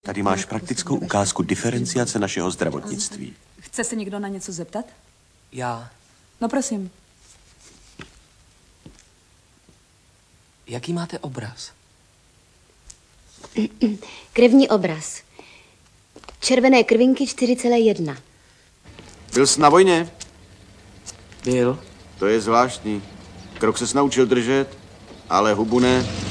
Tady máš praktickou ukázku diferenciace našeho zdravotnictví. Chce se někdo na něco zeptat? Já. No prosím. Jaký máte obraz? Krevní obraz. Červené krvinky 4,1. Byl jsi na vojně? Byl. To je zvláštní. Krok ses naučil držet, ale hubu ne.